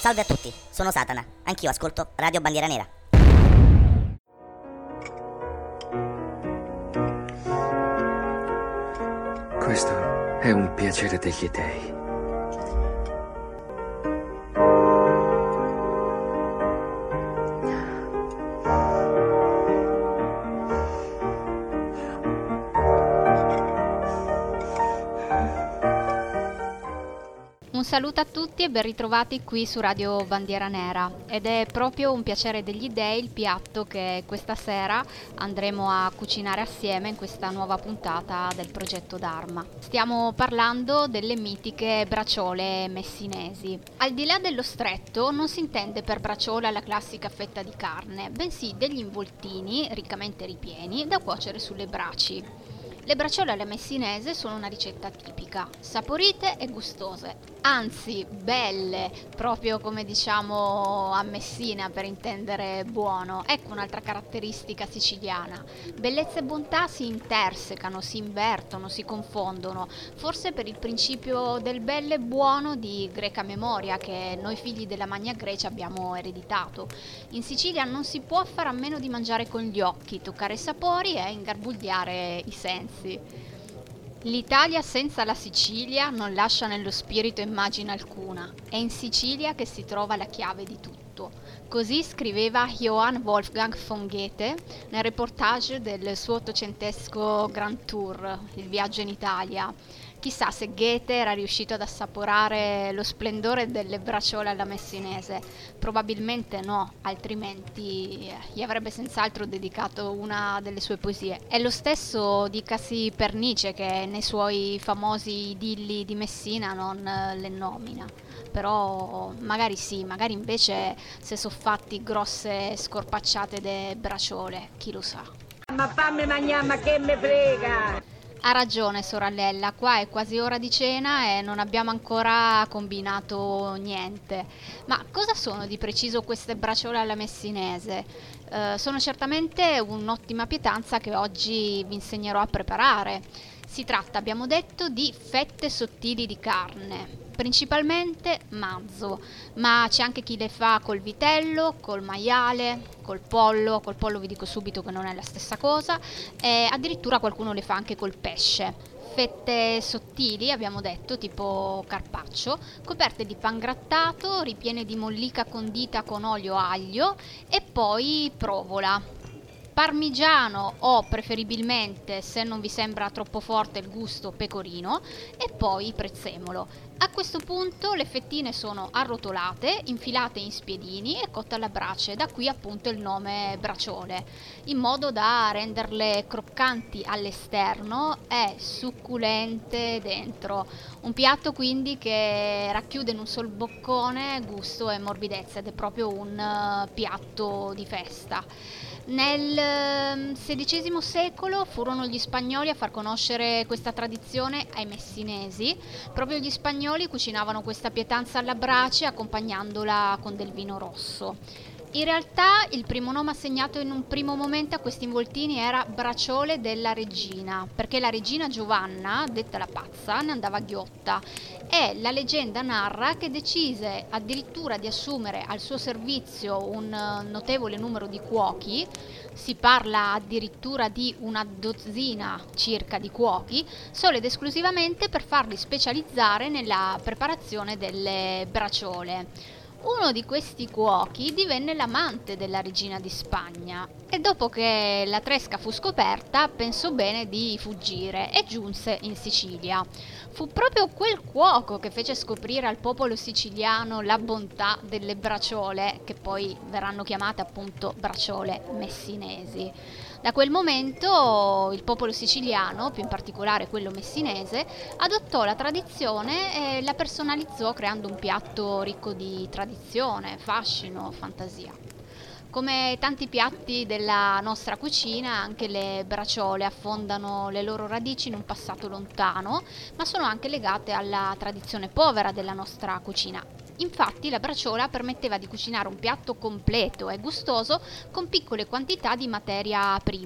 Salve a tutti, sono Satana, anch'io ascolto Radio Bandiera Nera. Questo è un piacere degli dèi. Un saluto a tutti e ben ritrovati qui su Radio Bandiera Nera, ed è proprio un piacere degli dèi il piatto che questa sera andremo a cucinare assieme in questa nuova puntata del progetto Dharma. Stiamo parlando delle mitiche braciole messinesi. Al di là dello stretto non si intende per braciola la classica fetta di carne, bensì degli involtini riccamente ripieni da cuocere sulle braci. Le braciole alla messinese sono una ricetta tipica, saporite e gustose, anzi belle, proprio come diciamo a Messina per intendere buono. Ecco un'altra caratteristica siciliana. Bellezza e bontà si intersecano, si invertono, si confondono, forse per il principio del bello e buono di greca memoria che noi figli della Magna Grecia abbiamo ereditato. In Sicilia non si può fare a meno di mangiare con gli occhi, toccare i sapori e ingarbugliare i sensi. L'Italia senza la Sicilia non lascia nello spirito immagine alcuna. È in Sicilia che si trova la chiave di tutto. Così scriveva Johann Wolfgang von Goethe nel reportage del suo ottocentesco Grand Tour, il viaggio in Italia. Chissà se Goethe era riuscito ad assaporare lo splendore delle braciole alla messinese. Probabilmente no, altrimenti gli avrebbe senz'altro dedicato una delle sue poesie. E lo stesso dicasi per Nietzsche, che nei suoi famosi idilli di Messina non le nomina. Però magari sì, magari invece se sono fatti grosse scorpacciate de braciole, chi lo sa. Ma fammi mangiare, ma che me frega! Ha ragione sorellella, qua è quasi ora di cena e non abbiamo ancora combinato niente. Ma cosa sono di preciso queste braciole alla messinese? Sono certamente un'ottima pietanza che oggi vi insegnerò a preparare. Si tratta, abbiamo detto, di fette sottili di carne, principalmente mazzo, ma c'è anche chi le fa col vitello, col maiale, col pollo vi dico subito che non è la stessa cosa, e addirittura qualcuno le fa anche col pesce. Fette sottili, abbiamo detto, tipo carpaccio, coperte di pangrattato, ripiene di mollica condita con olio aglio e poi provola. Parmigiano o preferibilmente, se non vi sembra troppo forte il gusto, pecorino e poi prezzemolo. A questo punto le fettine sono arrotolate, infilate in spiedini e cotte alla brace, da qui appunto il nome braciole, in modo da renderle croccanti all'esterno e succulente dentro. Un piatto quindi che racchiude in un sol boccone gusto e morbidezza ed è proprio un piatto di festa. Nel XVI secolo furono gli spagnoli a far conoscere questa tradizione ai messinesi. Proprio gli spagnoli cucinavano questa pietanza alla brace accompagnandola con del vino rosso. In realtà il primo nome assegnato in un primo momento a questi involtini era braciole della regina, perché la regina Giovanna, detta la pazza, ne andava ghiotta, e la leggenda narra che decise addirittura di assumere al suo servizio un notevole numero di cuochi. Si parla addirittura di una dozzina circa di cuochi, solo ed esclusivamente per farli specializzare nella preparazione delle braciole. Uno di questi cuochi divenne l'amante della regina di Spagna e dopo che la tresca fu scoperta pensò bene di fuggire e giunse in Sicilia. Fu proprio quel cuoco che fece scoprire al popolo siciliano la bontà delle braciole, che poi verranno chiamate appunto braciole messinesi. Da quel momento il popolo siciliano, più in particolare quello messinese, adottò la tradizione e la personalizzò creando un piatto ricco di tradizione, fascino, fantasia. Come tanti piatti della nostra cucina, anche le braciole affondano le loro radici in un passato lontano, ma sono anche legate alla tradizione povera della nostra cucina. Infatti la braciola permetteva di cucinare un piatto completo e gustoso con piccole quantità di materia prima.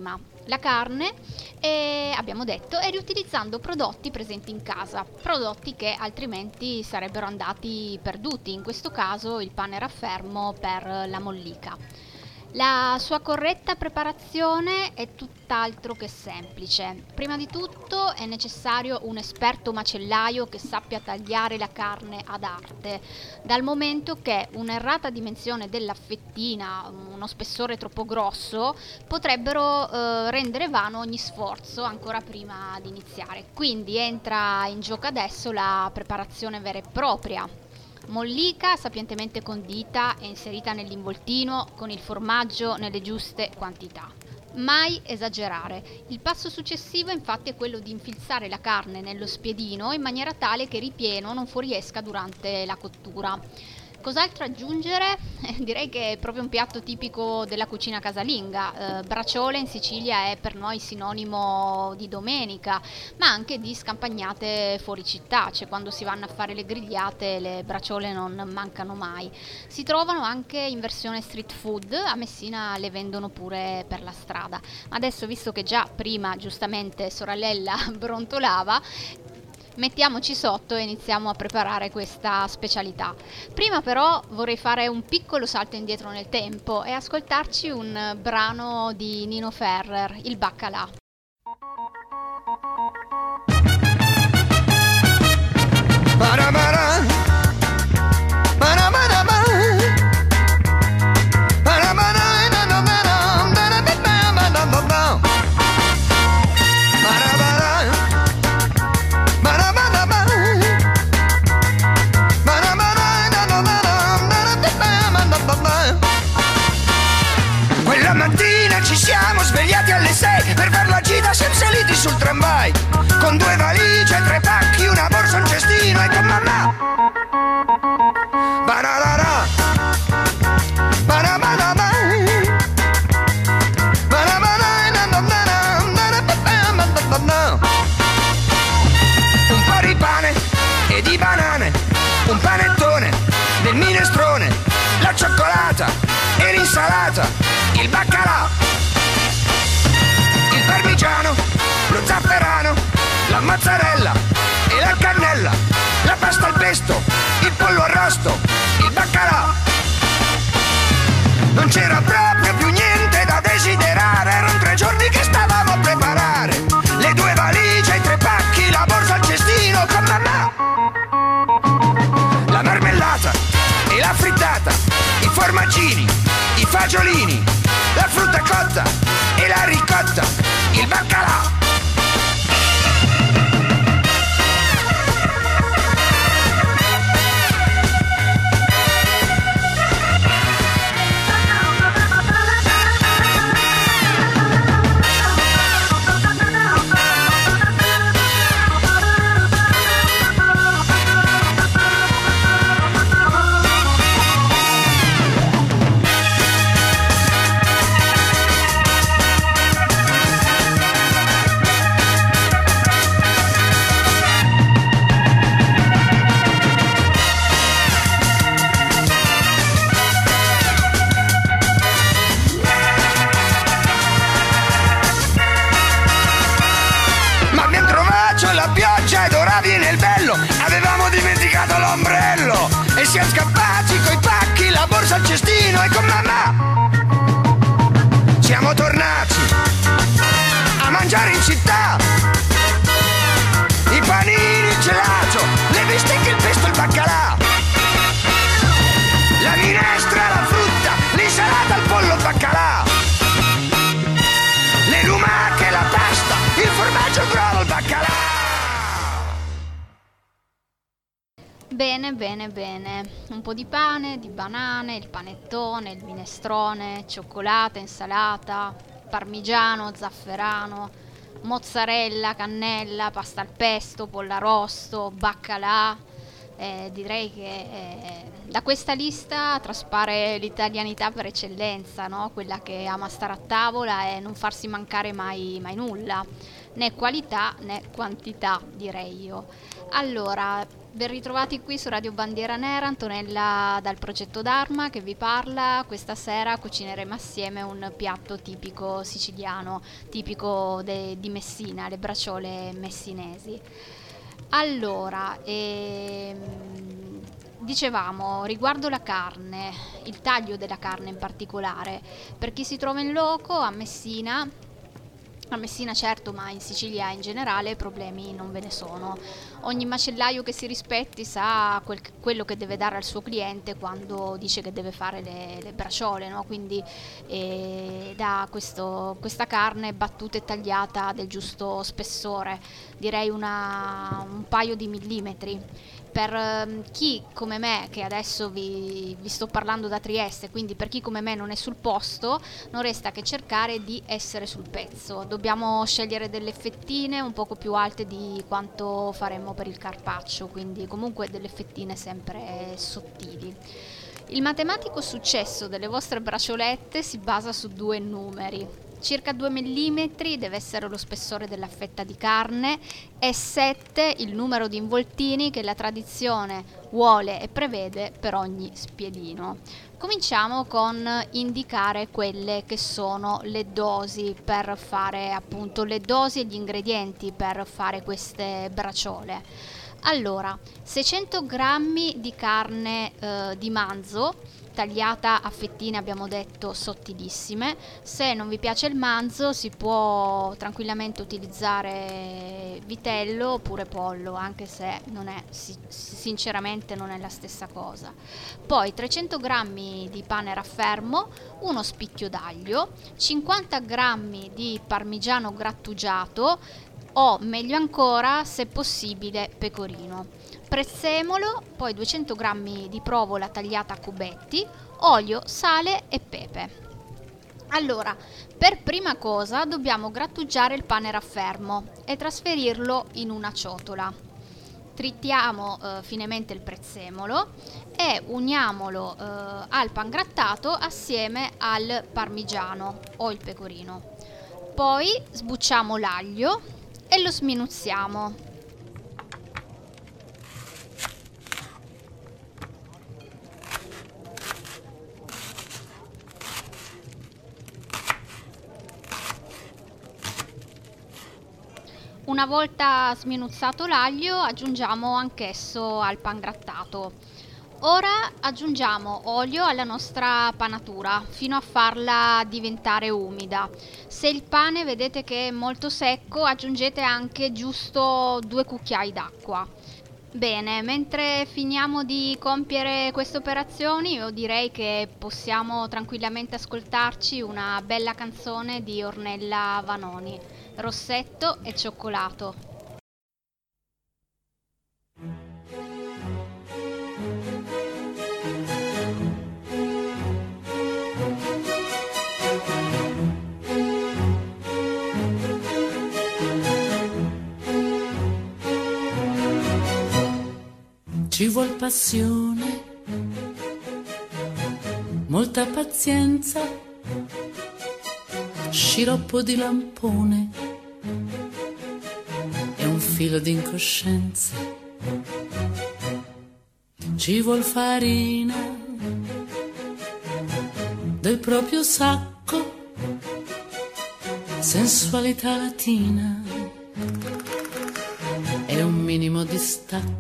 la carne e abbiamo detto e riutilizzando prodotti presenti in casa, prodotti che altrimenti sarebbero andati perduti, in questo caso il pane raffermo per la mollica. La sua corretta preparazione è tutt'altro che semplice. Prima di tutto è necessario un esperto macellaio che sappia tagliare la carne ad arte, dal momento che un'errata dimensione della fettina, uno spessore troppo grosso, potrebbero rendere vano ogni sforzo ancora prima di iniziare. Quindi entra in gioco adesso la preparazione vera e propria. Mollica sapientemente condita e inserita nell'involtino con il formaggio nelle giuste quantità. Mai esagerare. Il passo successivo infatti è quello di infilzare la carne nello spiedino in maniera tale che il ripieno non fuoriesca durante la cottura. Cos'altro aggiungere? Direi che è proprio un piatto tipico della cucina casalinga. Braciole in Sicilia è per noi sinonimo di domenica, ma anche di scampagnate fuori città, cioè quando si vanno a fare le grigliate le braciole non mancano mai. Si trovano anche in versione street food, a Messina le vendono pure per la strada. Adesso, visto che già prima giustamente sorellella brontolava, mettiamoci sotto e iniziamo a preparare questa specialità. Prima però vorrei fare un piccolo salto indietro nel tempo e ascoltarci un brano di Nino Ferrer, Il baccalà. Per far la gita siamo saliti sul tramvai, con 2 valigie, 3 pacchi, una borsa, un cestino e con mamma. Bararara, barabadaba, un po' di pane e di banane, un panettone del minestrone, la cioccolata e l'insalata, il baccalà, parmigiano, lo zafferano, la mozzarella e la cannella, la pasta al pesto, il pollo arrosto, il baccalà. Non c'era proprio più niente da desiderare, erano 3 giorni che stavamo a preparare, le 2 valigie, i 3 pacchi, la borsa al cestino con mamma, la marmellata e la frittata, i formaggini, i fagiolini, la frutta cotta e la ricotta, il baccalà. Avevamo dimenticato l'ombrello e siamo scappati coi pacchi, la borsa al cestino e con mamma siamo tornati a mangiare in città i panini, il gelato, le bistecche, il pesto, il baccalà, la minestra, la frutta, l'insalata, il pollo, il baccalà, le lumache, la pasta, il formaggio, il brodo, il baccalà. Bene, bene, bene. Un po' di pane, di banane, il panettone, il minestrone, cioccolata, insalata, parmigiano, zafferano, mozzarella, cannella, pasta al pesto, pollo arrosto, baccalà. Direi che da questa lista traspare l'italianità per eccellenza, no? Quella che ama stare a tavola e non farsi mancare mai nulla, né qualità né quantità, direi io. Allora, Ben ritrovati qui su Radio Bandiera Nera, Antonella dal progetto Dharma che vi parla. Questa sera cucineremo assieme un piatto tipico siciliano, tipico di Messina, le braciole messinesi. Allora, dicevamo, riguardo la carne, il taglio della carne in particolare, per chi si trova in loco a Messina certo, ma in Sicilia in generale problemi non ve ne sono. Ogni macellaio che si rispetti sa quello che deve dare al suo cliente quando dice che deve fare le braciole, no? Quindi dà questa carne battuta e tagliata del giusto spessore, direi un paio di millimetri. Per chi come me, che adesso vi sto parlando da Trieste, quindi per chi come me non è sul posto, non resta che cercare di essere sul pezzo. Dobbiamo scegliere delle fettine un poco più alte di quanto faremmo per il carpaccio, quindi comunque delle fettine sempre sottili. Il matematico successo delle vostre braciolette si basa su 2 numeri. Circa 2 mm deve essere lo spessore della fetta di carne e 7 il numero di involtini che la tradizione vuole e prevede per ogni spiedino. Cominciamo con indicare quelle che sono le dosi per fare appunto le dosi e gli ingredienti per fare queste braciole. Allora, 600 grammi di carne di manzo tagliata a fettine, abbiamo detto sottilissime. Se non vi piace il manzo si può tranquillamente utilizzare vitello oppure pollo, anche se sinceramente non è la stessa cosa. Poi 300 grammi di pane raffermo, uno spicchio d'aglio, 50 grammi di parmigiano grattugiato o meglio ancora, se possibile, pecorino. Prezzemolo, poi 200 g di provola tagliata a cubetti, olio, sale e pepe. Allora, per prima cosa dobbiamo grattugiare il pane raffermo e trasferirlo in una ciotola. Tritiamo finemente il prezzemolo e uniamolo al pangrattato assieme al parmigiano o il pecorino. Poi sbucciamo l'aglio e lo sminuzziamo. Una volta sminuzzato l'aglio aggiungiamo anch'esso al pangrattato. Ora aggiungiamo olio alla nostra panatura fino a farla diventare umida. Se il pane vedete che è molto secco, aggiungete anche giusto 2 cucchiai d'acqua. Bene, mentre finiamo di compiere queste operazioni, io direi che possiamo tranquillamente ascoltarci una bella canzone di Ornella Vanoni, Rossetto e cioccolato. Ci vuol passione, molta pazienza, sciroppo di lampone e un filo di incoscienza. Ci vuol farina del proprio sacco, sensualità latina e un minimo di stacco.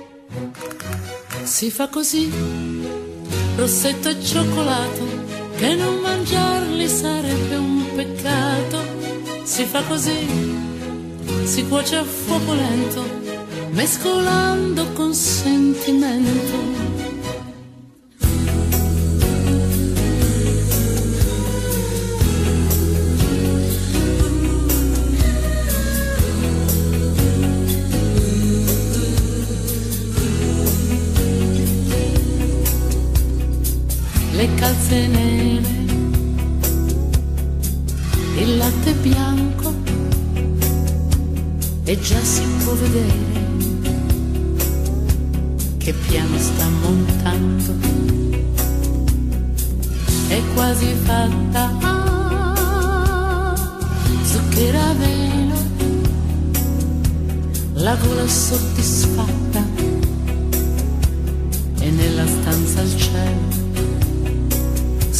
Si fa così, rossetto e cioccolato, che non mangiarli sarebbe un peccato. Si fa così, si cuoce a fuoco lento, mescolando con sentimento. Le calze nere, il latte bianco, e già si può vedere che piano sta montando, è quasi fatta, zucchero a velo, la gola soddisfatta,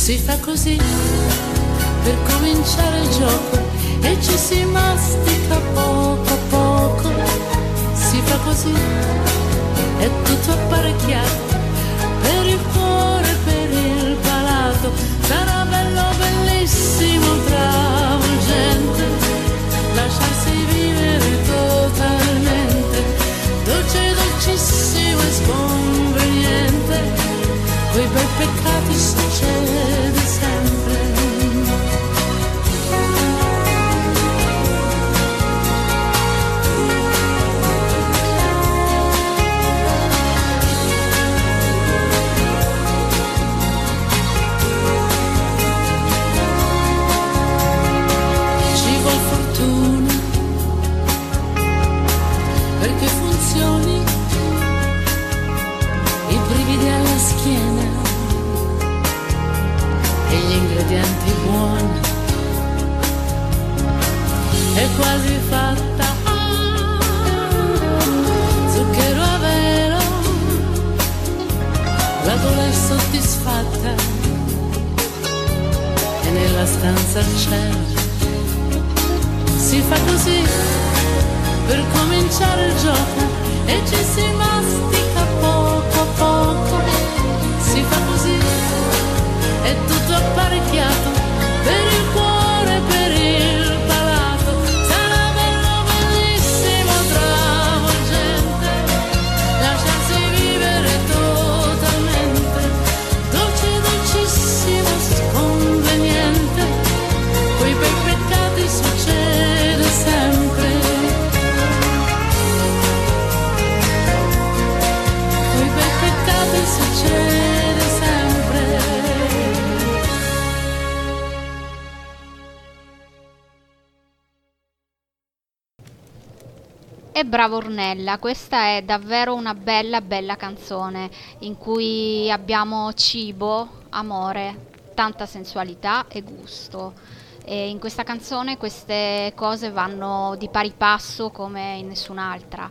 Si fa così per cominciare il gioco e ci si mastica poco a poco. Si fa così, è tutto apparecchiato per il cuore e per il palato. Sarà bello, bellissimo, travolgente lasciarsi vivere totalmente, dolce, dolcissimo e sconveniente. Quei bei peccati succede sempre. Perché funzioni i brividi alla schiena e gli ingredienti buoni, è quasi fatta. Zucchero a velo, la gola è soddisfatta e nella stanza al cielo. Si fa così per cominciare il gioco e ci si mastica poco a poco. Si fa così, è tutto apparecchiato per il cuore e per il palato. Sarà bello, bellissimo, travolgente lasciarsi vivere totalmente, dolce, dolcissimo, sconveniente. Quei bei peccati succede sempre. Succede sempre. E bravo Ornella, questa è davvero una bella bella canzone in cui abbiamo cibo, amore, tanta sensualità e gusto. E in questa canzone queste cose vanno di pari passo come in nessun'altra.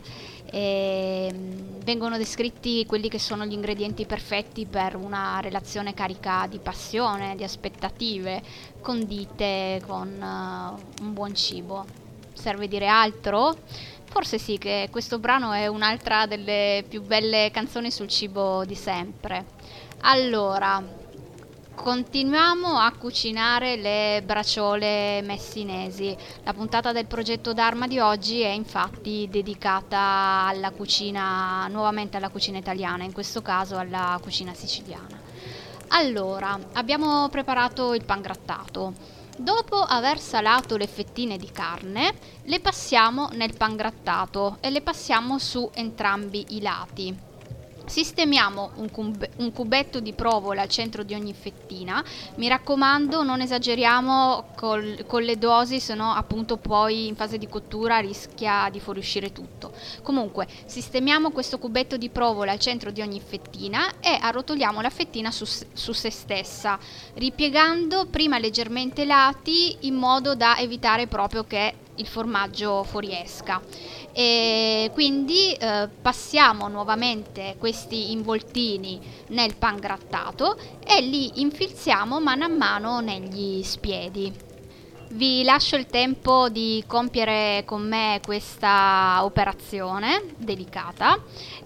E vengono descritti quelli che sono gli ingredienti perfetti per una relazione carica di passione, di aspettative, condite con un buon cibo. Serve dire altro? Forse sì, che questo brano è un'altra delle più belle canzoni sul cibo di sempre. Allora, continuiamo a cucinare le braciole messinesi. La puntata del progetto Dharma di oggi è infatti dedicata alla cucina, nuovamente alla cucina italiana, in questo caso alla cucina siciliana. Allora, abbiamo preparato il pangrattato. Dopo aver salato le fettine di carne, le passiamo nel pangrattato e le passiamo su entrambi i lati. Sistemiamo un cubetto di provola al centro di ogni fettina. Mi raccomando, non esageriamo con le dosi, sennò appunto poi in fase di cottura rischia di fuoriuscire tutto. Comunque, sistemiamo questo cubetto di provola al centro di ogni fettina e arrotoliamo la fettina su se stessa, ripiegando prima leggermente i lati in modo da evitare proprio che il formaggio fuoriesca. E quindi passiamo nuovamente questi involtini nel pangrattato e li infilziamo mano a mano negli spiedi. Vi lascio il tempo di compiere con me questa operazione delicata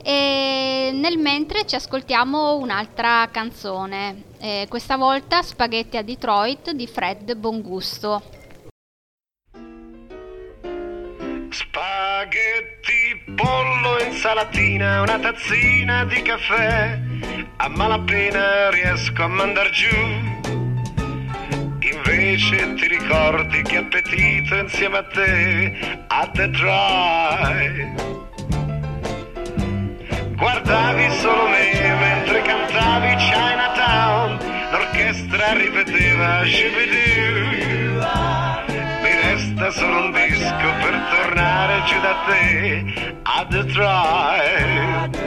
e nel mentre ci ascoltiamo un'altra canzone, questa volta Spaghetti a Detroit di Fred Bongusto. Spaghetti, pollo, insalatina, una tazzina di caffè, a malapena riesco a mandar giù. Invece ti ricordi che appetito insieme a te a Detroit. Guardavi solo me mentre cantavi Chinatown, l'orchestra ripeteva Shoo-be-doo. Mi resta solo un disco per tornare giù da te a Detroit.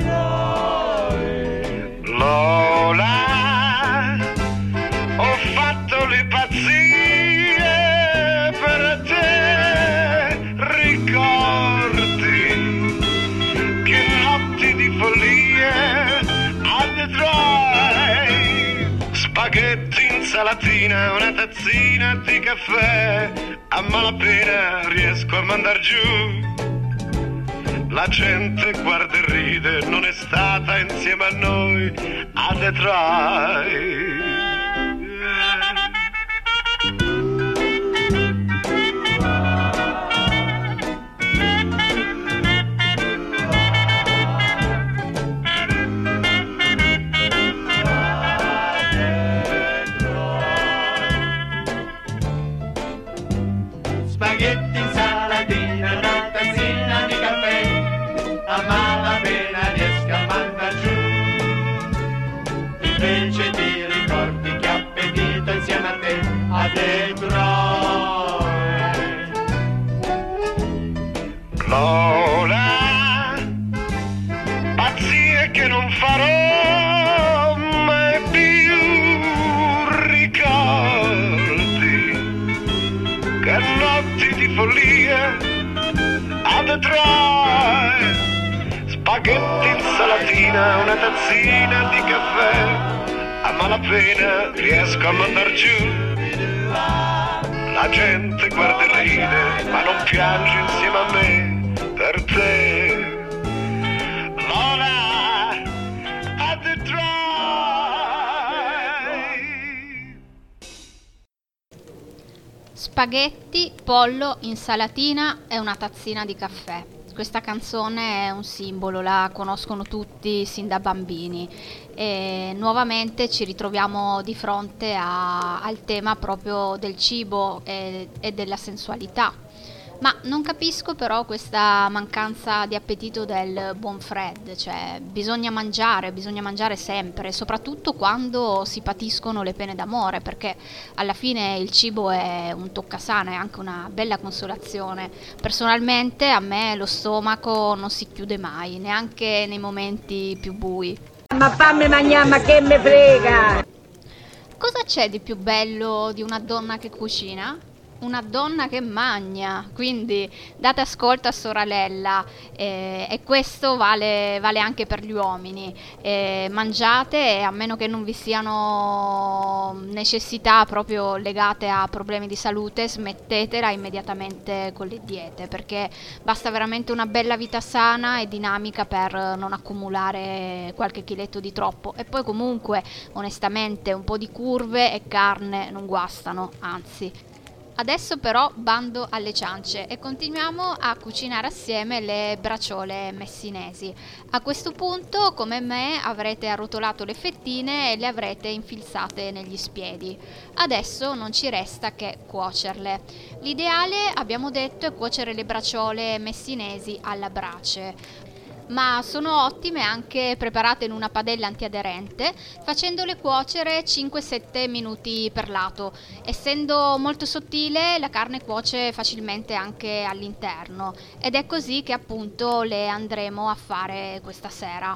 Lola, ho fatto le pazzie per te. Ricordi che notti di follia a Detroit. Spaghetti, insalatina, una tazzina di caffè, a malapena riesco a mandar giù. La gente guarda e ride, non è stata insieme a noi a Detroit. Spaghetti, insalatina, una tazzina di caffè, a malapena riesco a mandar giù. Invece ti ricordi che appetito insieme a te a Detroit. Lola, pazzie che non farò mai più, ricordi che notti di follia a Detroit. Spaghetti, insalatina, una tazzina di caffè, a malapena riesco a mandar giù. La gente guarda e ride, ma non piange insieme a me per te. Lola, a Detroit. Spaghetti, pollo, insalatina e una tazzina di caffè. Questa canzone è un simbolo, la conoscono tutti sin da bambini e nuovamente ci ritroviamo di fronte al tema proprio del cibo e della sensualità. Ma non capisco però questa mancanza di appetito del buon Fred, cioè bisogna mangiare sempre, soprattutto quando si patiscono le pene d'amore, perché alla fine il cibo è un toccasana, è anche una bella consolazione. Personalmente a me lo stomaco non si chiude mai, neanche nei momenti più bui. Ma fammi mangiare, ma che me frega! Cosa c'è di più bello di una donna che cucina? Una donna che magna, quindi date ascolto a Soralella e questo vale anche per gli uomini. Mangiate e a meno che non vi siano necessità proprio legate a problemi di salute, smettetela immediatamente con le diete, perché basta veramente una bella vita sana e dinamica per non accumulare qualche chiletto di troppo. E poi comunque onestamente un po' di curve e carne non guastano, anzi. Adesso però bando alle ciance e continuiamo a cucinare assieme le braciole messinesi. A questo punto, come me, avrete arrotolato le fettine e le avrete infilzate negli spiedi. Adesso non ci resta che cuocerle. L'ideale, abbiamo detto, è cuocere le braciole messinesi alla brace. Ma sono ottime anche preparate in una padella antiaderente, facendole cuocere 5-7 minuti per lato. Essendo molto sottile, la carne cuoce facilmente anche all'interno ed è così che appunto le andremo a fare questa sera.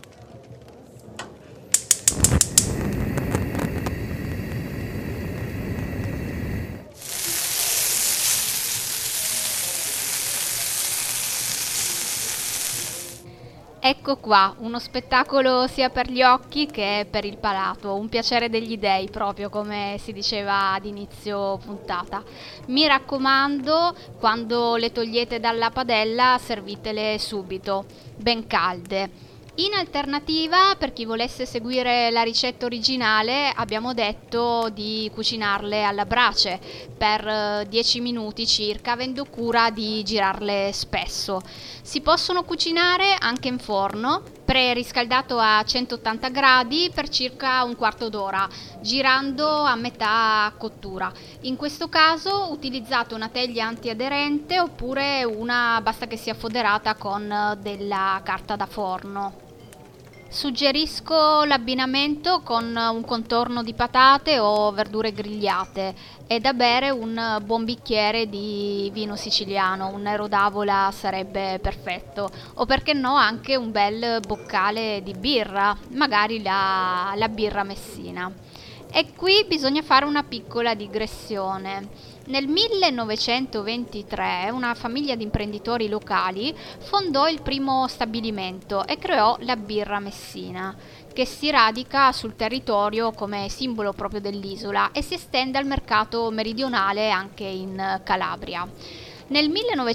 Ecco qua, uno spettacolo sia per gli occhi che per il palato, un piacere degli dei, proprio come si diceva ad inizio puntata. Mi raccomando, quando le togliete dalla padella, servitele subito, ben calde. In alternativa, per chi volesse seguire la ricetta originale, abbiamo detto di cucinarle alla brace per 10 minuti circa, avendo cura di girarle spesso. Si possono cucinare anche in forno, preriscaldato a 180 gradi per circa un quarto d'ora, girando a metà cottura. In questo caso utilizzate una teglia antiaderente oppure basta che sia foderata con della carta da forno. Suggerisco l'abbinamento con un contorno di patate o verdure grigliate e da bere un buon bicchiere di vino siciliano, un Nero d'Avola sarebbe perfetto, o perché no anche un bel boccale di birra, magari la birra messina. E qui bisogna fare una piccola digressione. Nel 1923 una famiglia di imprenditori locali fondò il primo stabilimento e creò la birra messina. che si radica sul territorio come simbolo proprio dell'isola e si estende al mercato meridionale anche in Calabria. Nel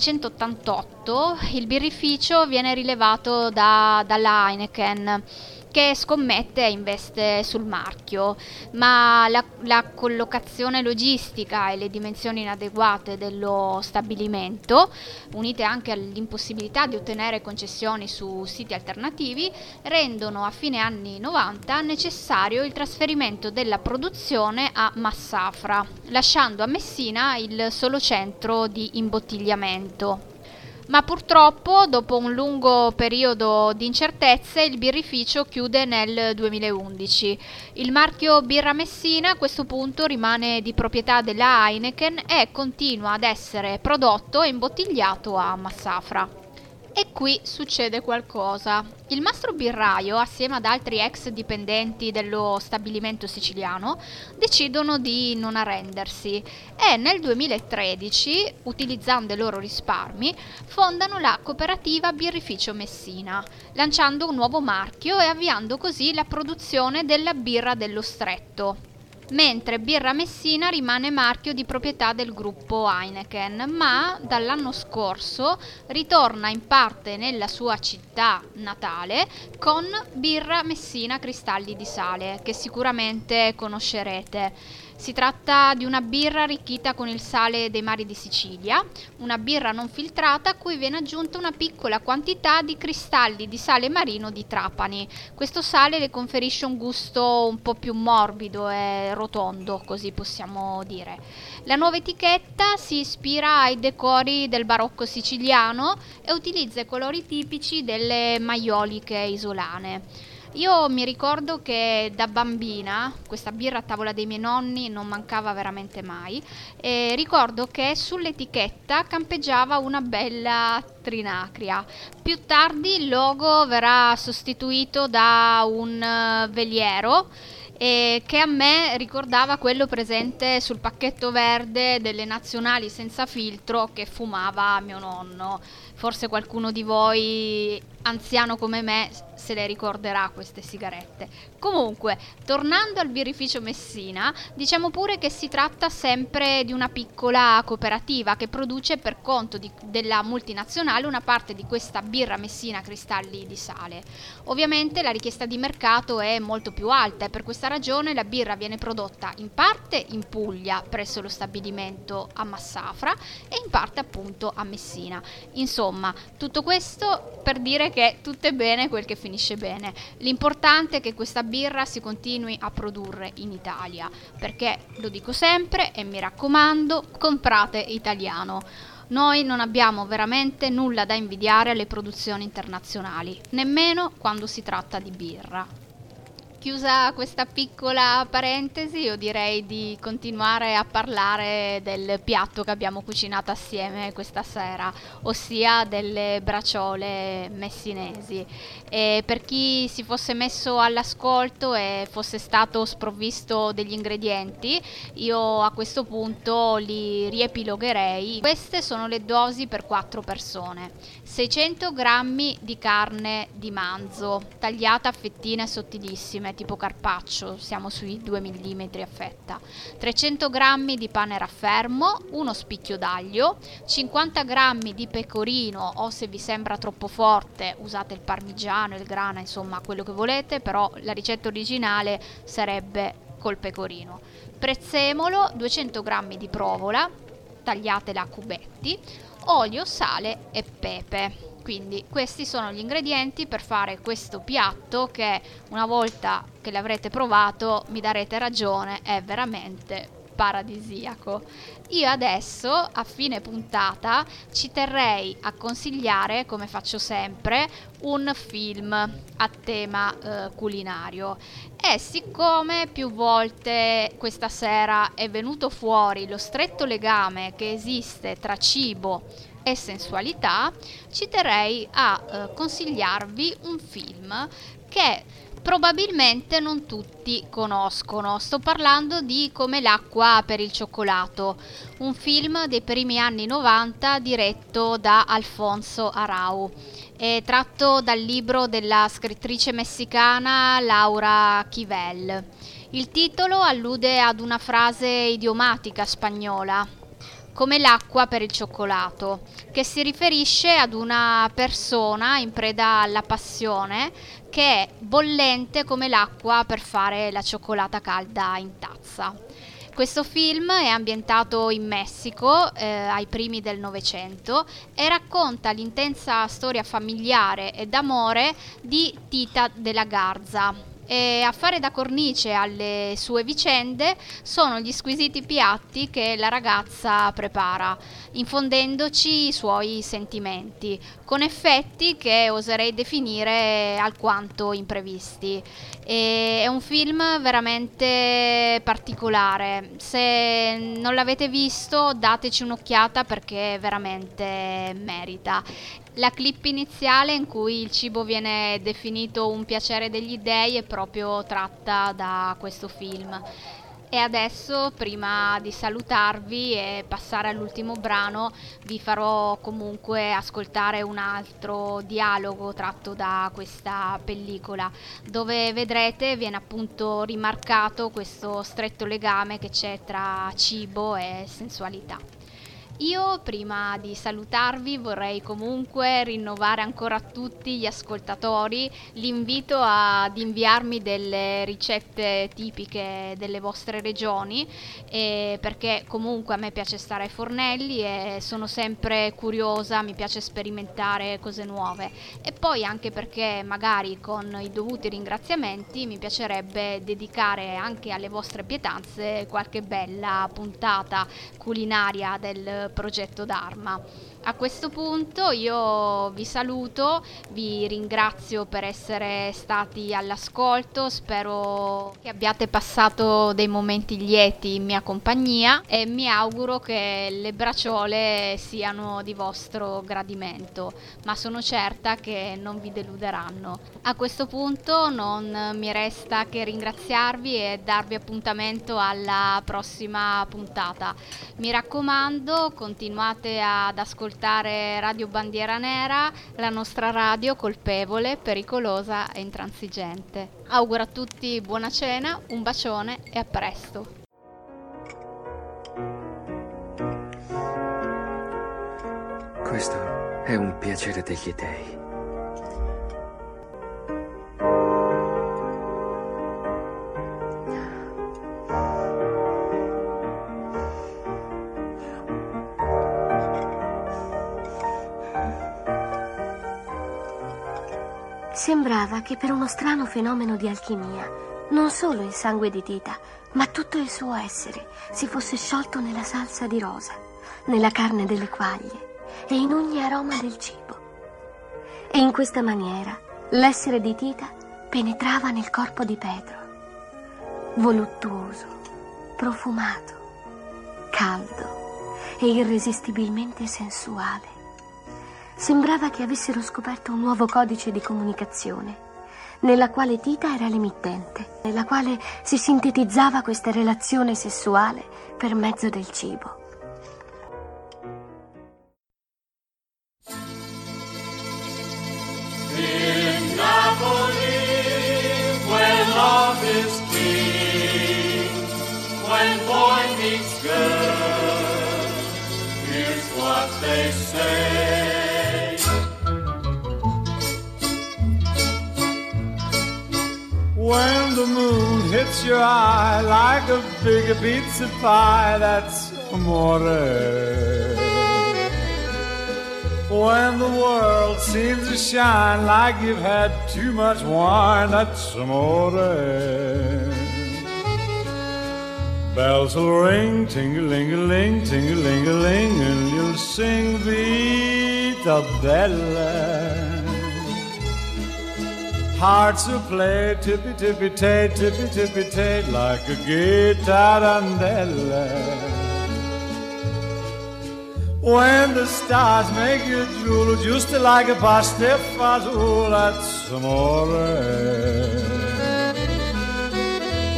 1988 il birrificio viene rilevato dalla Heineken, che scommette e investe sul marchio, ma la collocazione logistica e le dimensioni inadeguate dello stabilimento, unite anche all'impossibilità di ottenere concessioni su siti alternativi, rendono a fine anni 90 necessario il trasferimento della produzione a Massafra, lasciando a Messina il solo centro di imbottigliamento. Ma purtroppo, dopo un lungo periodo di incertezze, il birrificio chiude nel 2011. Il marchio Birra Messina a questo punto rimane di proprietà della Heineken e continua ad essere prodotto e imbottigliato a Massafra. E qui succede qualcosa. Il mastro birraio, assieme ad altri ex dipendenti dello stabilimento siciliano, decidono di non arrendersi e nel 2013, utilizzando i loro risparmi, fondano la cooperativa Birrificio Messina, lanciando un nuovo marchio e avviando così la produzione della birra dello Stretto. Mentre Birra Messina rimane marchio di proprietà del gruppo Heineken, ma dall'anno scorso ritorna in parte nella sua città natale con Birra Messina Cristalli di Sale, che sicuramente conoscerete. Si tratta di una birra arricchita con il sale dei mari di Sicilia, una birra non filtrata a cui viene aggiunta una piccola quantità di cristalli di sale marino di Trapani. Questo sale le conferisce un gusto un po' più morbido e rotondo, così possiamo dire. La nuova etichetta si ispira ai decori del barocco siciliano e utilizza i colori tipici delle maioliche isolane. Io mi ricordo che da bambina questa birra a tavola dei miei nonni non mancava veramente mai e ricordo che sull'etichetta campeggiava una bella trinacria. Più tardi il logo verrà sostituito da un veliero che a me ricordava quello presente sul pacchetto verde delle nazionali senza filtro che fumava mio nonno. Forse qualcuno di voi anziano come me se le ricorderà queste sigarette. Comunque, tornando al birrificio Messina, diciamo pure che si tratta sempre di una piccola cooperativa che produce per conto della multinazionale una parte di questa birra Messina Cristalli di Sale. Ovviamente la richiesta di mercato è molto più alta e per questa ragione la birra viene prodotta in parte in Puglia presso lo stabilimento a Massafra e in parte appunto a Messina. Insomma, tutto questo per dire che tutto è bene quel che finisce bene. L'importante è che questa birra si continui a produrre in Italia, perché lo dico sempre e mi raccomando, comprate italiano. Noi non abbiamo veramente nulla da invidiare alle produzioni internazionali, nemmeno quando si tratta di birra. Chiusa questa piccola parentesi, io direi di continuare a parlare del piatto che abbiamo cucinato assieme questa sera, ossia delle braciole messinesi. E per chi si fosse messo all'ascolto e fosse stato sprovvisto degli ingredienti, io a questo punto li riepilogherei. Queste sono le dosi per 4 persone. 600 grammi di carne di manzo, tagliata a fettine sottilissime, tipo carpaccio, siamo sui 2 mm a fetta, 300 g di pane raffermo, uno spicchio d'aglio, 50 g di pecorino o se vi sembra troppo forte usate il parmigiano, il grana, insomma quello che volete, però la ricetta originale sarebbe col pecorino, prezzemolo, 200 g di provola, tagliatela a cubetti, olio, sale e pepe. Quindi questi sono gli ingredienti per fare questo piatto che una volta che l'avrete provato mi darete ragione, è veramente paradisiaco. Io adesso a fine puntata ci terrei a consigliare, come faccio sempre, un film a tema culinario e siccome più volte questa sera è venuto fuori lo stretto legame che esiste tra cibo e sensualità, ci terrei a consigliarvi un film che probabilmente non tutti conoscono. Sto parlando di Come l'acqua per il cioccolato, un film dei primi anni 90 diretto da Alfonso Arau. È tratto dal libro della scrittrice messicana Laura Kivel. Il titolo allude ad una frase idiomatica spagnola, come l'acqua per il cioccolato, che si riferisce ad una persona in preda alla passione che è bollente come l'acqua per fare la cioccolata calda in tazza. Questo film è ambientato in Messico ai primi del Novecento e racconta l'intensa storia familiare e d'amore di Tita de la Garza. E a fare da cornice alle sue vicende sono gli squisiti piatti che la ragazza prepara, infondendoci i suoi sentimenti, con effetti che oserei definire alquanto imprevisti. È un film veramente particolare. Se non l'avete visto, dateci un'occhiata perché veramente merita. La clip iniziale in cui il cibo viene definito un piacere degli dei è proprio tratta da questo film. E adesso, prima di salutarvi e passare all'ultimo brano, vi farò comunque ascoltare un altro dialogo tratto da questa pellicola, dove vedrete viene appunto rimarcato questo stretto legame che c'è tra cibo e sensualità. Io, prima di salutarvi, vorrei comunque rinnovare ancora a tutti gli ascoltatori l'invito ad inviarmi delle ricette tipiche delle vostre regioni, perché comunque a me piace stare ai fornelli e sono sempre curiosa, mi piace sperimentare cose nuove, e poi anche perché magari con i dovuti ringraziamenti mi piacerebbe dedicare anche alle vostre pietanze qualche bella puntata culinaria del progetto Dharma. A questo punto io vi saluto, vi ringrazio per essere stati all'ascolto, spero che abbiate passato dei momenti lieti in mia compagnia e mi auguro che le braciole siano di vostro gradimento, ma sono certa che non vi deluderanno. A questo punto non mi resta che ringraziarvi e darvi appuntamento alla prossima puntata. Mi raccomando, continuate ad ascoltare Radio Bandiera Nera, la nostra radio colpevole, pericolosa e intransigente. Auguro a tutti buona cena, un bacione e a presto. Questo è un piacere degli dei. Sembrava che per uno strano fenomeno di alchimia, non solo il sangue di Tita, ma tutto il suo essere si fosse sciolto nella salsa di rosa, nella carne delle quaglie e in ogni aroma del cibo. E in questa maniera l'essere di Tita penetrava nel corpo di Pedro, voluttuoso, profumato, caldo e irresistibilmente sensuale. Sembrava che avessero scoperto un nuovo codice di comunicazione, nella quale Tita era l'emittente, nella quale si sintetizzava questa relazione sessuale per mezzo del cibo. In Napoli, where love is king, when boy meets girl, here's what they say. When the moon hits your eye like a big pizza pie, that's amore. When the world seems to shine like you've had too much wine, that's amore. Bells will ring, ting-a-ling-a-ling, ting-a-ling-a-ling, and you'll sing Vita Bella. Hearts will play tippy-tippy-tay, tippy-tippy-tay, like a guitarandella. When the stars make you drool, just like a pasta fazool, that's amore.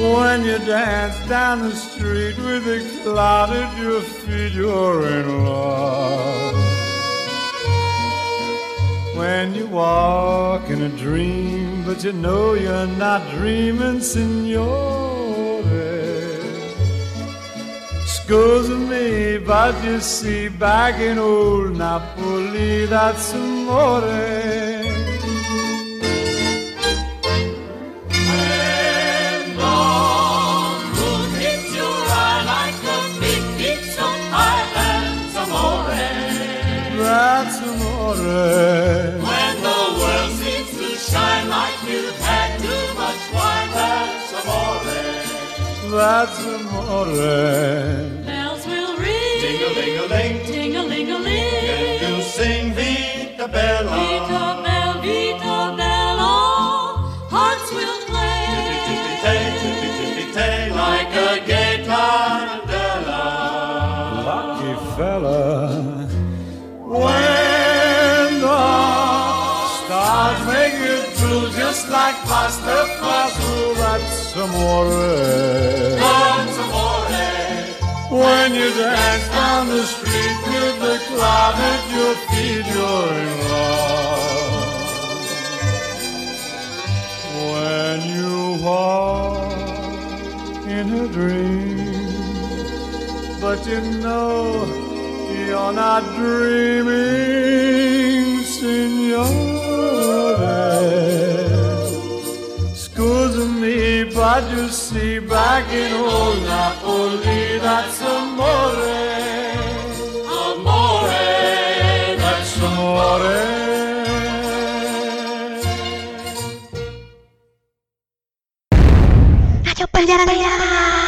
When you dance down the street with a cloud at your feet, you're in love. When you walk in a dream, but you know you're not dreaming, signore. Scusa me, but you see, back in old Napoli, that's amore. That's amore. When the world seems to shine like you've had too much wine, that's amore. That's amore. Bells will ring, Ding-a-ling-a-ling, ting-a-ling-a-ling, and you sing Vita Bella. Vita Bella, Vita Bella, hearts will play, Tippy-tay, like a gay tarantella. Lucky fella. When the stars make it blue, just like pasta fasul, that's amore. That's amore. When you dance down the street with the cloud at your feet, you're in love. When you walk in a dream, but you know you're not dreaming, signore. Scusa me, but you see, back in old Napoli, that's amore. Amore, That's amore. Radio Bandiera Nera.